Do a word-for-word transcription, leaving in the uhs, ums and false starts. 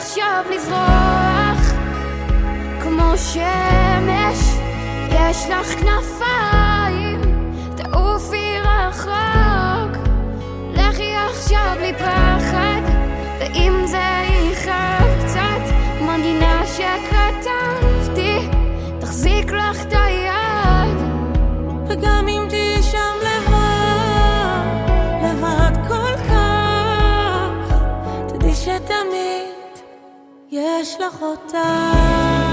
עכשיו לזרוח כמו שמש, יש לך כנפיים, תעופי רחוק, לכי עכשיו בלי פחד, ואם זה יכאב קצת, מנגינה שכתבתי תחזיק לך את היד. וגם אם תהי שם לבד, לבד כל כך, תדעי שתמיד יש לך אותה.